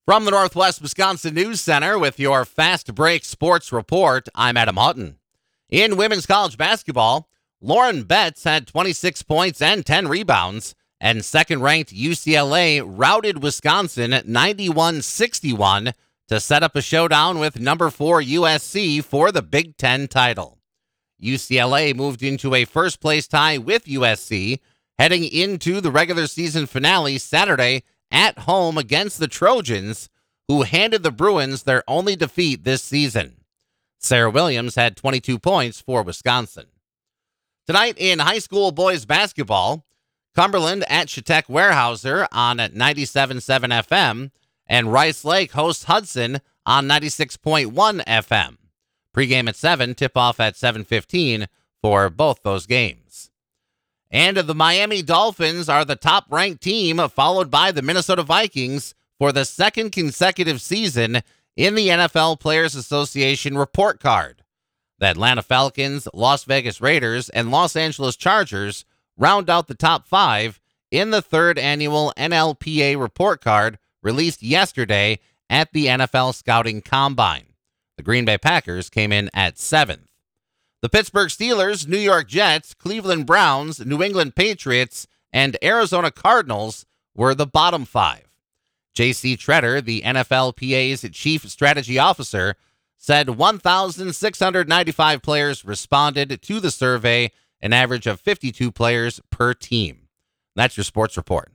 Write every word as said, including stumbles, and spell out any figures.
From the Northwest Wisconsin News Center with your Fast Break Sports Report, I'm Adam Hutton. In women's college basketball, Lauren Betts had twenty-six points and ten rebounds, and second-ranked U C L A routed Wisconsin ninety-one sixty-one to set up a showdown with number four U S C for the Big Ten title. U C L A moved into a first-place tie with U S C, heading into the regular season finale Saturday at home against the Trojans, who handed the Bruins their only defeat this season. Sarah Williams had twenty-two points for Wisconsin. Tonight in high school boys basketball, Cumberland at Chautauqua Weyerhaeuser on ninety-seven point seven F M, and Rice Lake hosts Hudson on ninety-six point one F M. Pregame at seven, tip-off at seven fifteen for both those games. And the Miami Dolphins are the top-ranked team, followed by the Minnesota Vikings for the second consecutive season in the N F L Players Association report card. The Atlanta Falcons, Las Vegas Raiders, and Los Angeles Chargers round out the top five in the third annual N L P A report card released yesterday at the N F L Scouting Combine. The Green Bay Packers came in at seventh. The Pittsburgh Steelers, New York Jets, Cleveland Browns, New England Patriots, and Arizona Cardinals were the bottom five. J C Treader, the N F L P A's chief strategy officer, said one thousand six hundred ninety-five players responded to the survey, an average of fifty-two players per team. That's your sports report.